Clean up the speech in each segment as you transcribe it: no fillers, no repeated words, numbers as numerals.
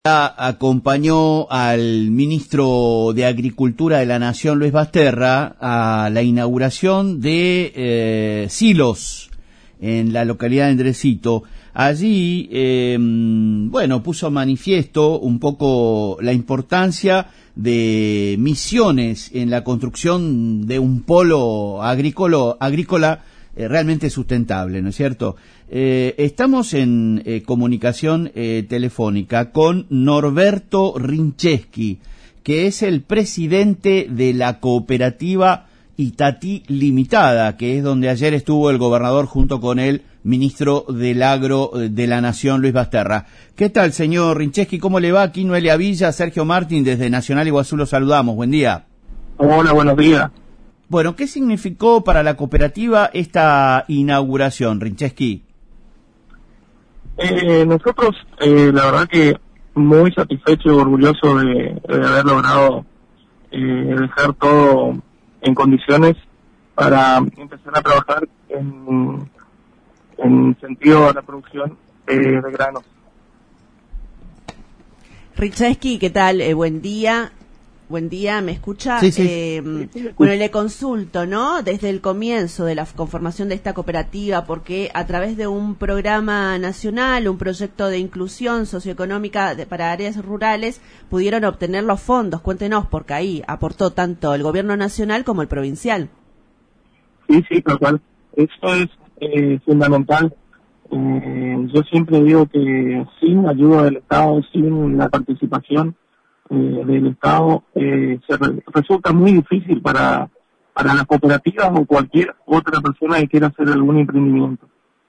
Acompañó al ministro de Agricultura de la Nación, Luis Basterra, a la inauguración de silos en la localidad de Endrecito. Allí, puso manifiesto un poco la importancia de Misiones en la construcción de un polo agrícola realmente sustentable, ¿no es cierto? Estamos en comunicación telefónica con Norberto Rincheski, que es el presidente de la cooperativa Itatí Limitada, que es donde ayer estuvo el gobernador junto con el ministro del Agro de la Nación, Luis Basterra. ¿Qué tal, señor Rincheski? ¿Cómo le va? Aquí Noelia Villa, Sergio Martín, desde Nacional Iguazú lo saludamos. Buen día. Hola, buenos días. Bueno, ¿qué significó para la cooperativa esta inauguración, Rincheski? Nosotros, la verdad que muy satisfechos y orgullosos de haber logrado dejar todo en condiciones para empezar a trabajar en sentido a la producción de granos. Rincheski, ¿qué tal? Buen día. Buen día, ¿me escucha? Sí. Bueno, le consulto, ¿no? Desde el comienzo de la conformación de esta cooperativa, porque a través de un programa nacional, un proyecto de inclusión socioeconómica para áreas rurales, pudieron obtener los fondos. Cuéntenos, porque ahí aportó tanto el gobierno nacional como el provincial. Sí, tal cual. Esto es fundamental. Yo siempre digo que sin ayuda del Estado, sin la participación del Estado, resulta muy difícil para las cooperativas o cualquier otra persona que quiera hacer algún emprendimiento.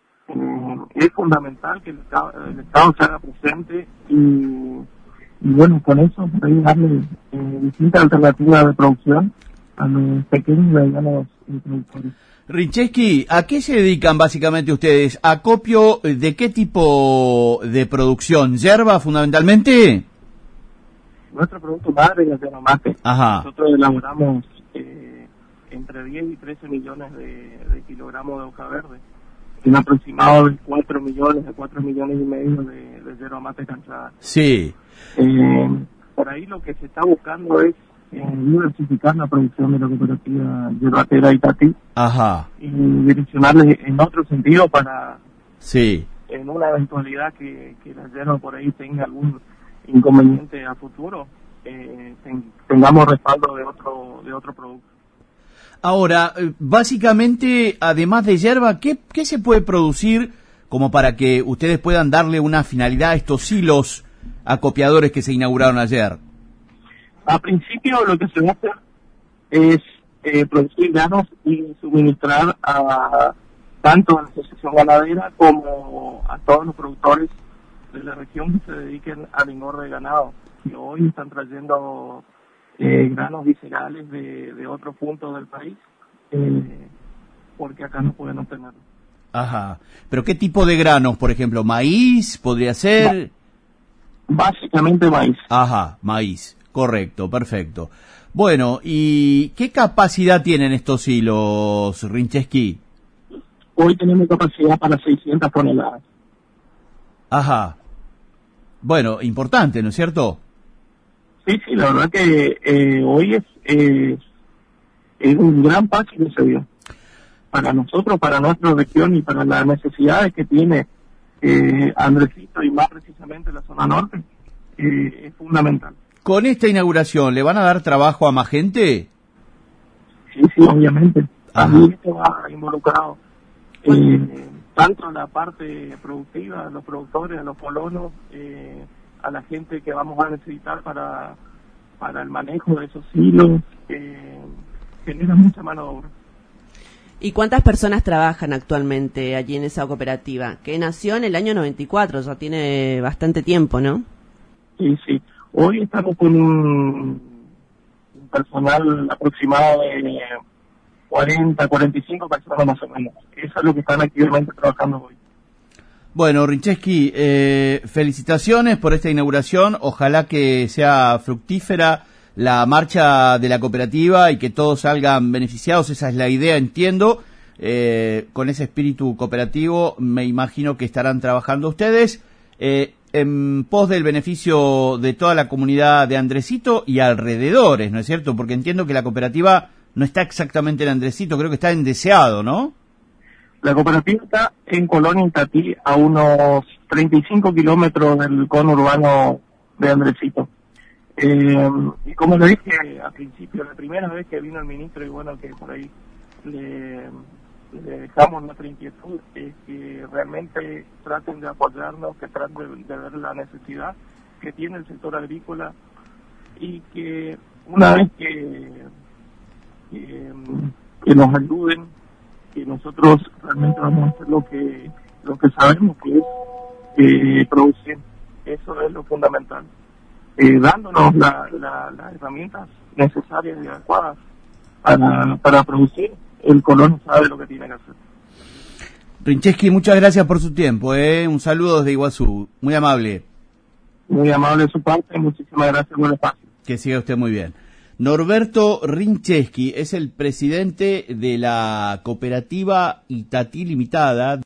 Es fundamental que el Estado se haga presente y bueno, con eso por ahí darle distintas alternativas de producción a los pequeños y medianos productores. Rincheski, ¿a qué se dedican básicamente ustedes? ¿Acopio de qué tipo de producción? ¿Yerba fundamentalmente? Nuestro producto madre es la yerba mate. Ajá. Nosotros elaboramos entre 10 y 13 millones de kilogramos de hoja verde, un aproximado de 4 millones a 4 millones y medio de yerba mate canchada. Sí. Por ahí lo que se está buscando es diversificar la producción de la cooperativa yerbatera Itatí. Ajá. Y direccionarles en otro sentido para, sí, en una eventualidad que la yerba por ahí tenga algún inconveniente a futuro, tengamos respaldo de otro producto. Ahora, básicamente, además de yerba, ¿qué se puede producir como para que ustedes puedan darle una finalidad a estos silos acopiadores que se inauguraron ayer? A principio lo que se va a hacer es producir granos y suministrar tanto a la asociación ganadera como a todos los productores de la región que se dediquen al engorde de ganado, que hoy están trayendo granos y cereales de otros puntos del país, porque acá no pueden obtenerlo. Ajá. ¿Pero qué tipo de granos, por ejemplo? ¿Maíz podría ser? Básicamente maíz. Ajá, maíz. Correcto, perfecto. Bueno, ¿y qué capacidad tienen estos silos, Rincheski? Hoy tenemos capacidad para 600 toneladas. Ajá. Bueno, importante, ¿no es cierto? Sí, la verdad que hoy es un gran paso que se dio para nosotros, para nuestra región y para las necesidades que tiene Andresito y más precisamente la zona norte. Es fundamental. ¿Con esta inauguración le van a dar trabajo a más gente? Sí, obviamente. También esto va involucrado tanto en la parte productiva, a los productores, a los colonos, a la gente que vamos a necesitar para el manejo de esos silos, genera mucha mano de obra. ¿Y cuántas personas trabajan actualmente allí en esa cooperativa? Que nació en el año 94, ya tiene bastante tiempo, ¿no? Sí. Hoy estamos con un personal aproximado de 45 personas más o menos. Eso es lo que están activamente trabajando hoy. Bueno, Rincheski, felicitaciones por esta inauguración. Ojalá que sea fructífera la marcha de la cooperativa y que todos salgan beneficiados. Esa es la idea, entiendo. Con ese espíritu cooperativo me imagino que estarán trabajando ustedes. en pos del beneficio de toda la comunidad de Andresito y alrededores, ¿no es cierto? Porque entiendo que la cooperativa no está exactamente en Andresito, creo que está en Deseado, ¿no? La cooperativa está en Colonia Itatí, a unos 35 kilómetros del cono urbano de Andresito. Y como le dije al principio, la primera vez que vino el ministro, y bueno, que por ahí le dejamos nuestra inquietud, es que realmente traten de apoyarnos, que traten de ver la necesidad que tiene el sector agrícola, y que una vez que nos ayuden, que nosotros realmente vamos a hacer lo que sabemos que es producir. Eso es lo fundamental, dándonos las herramientas necesarias y adecuadas para producir. El colono sabe lo que tiene que hacer. Rincheski, muchas gracias por su tiempo, un saludo desde Iguazú, muy amable. Muy amable de su parte, muchísimas gracias por el espacio. Que siga usted muy bien. Norberto Rincheski es el presidente de la cooperativa Itatí Limitada.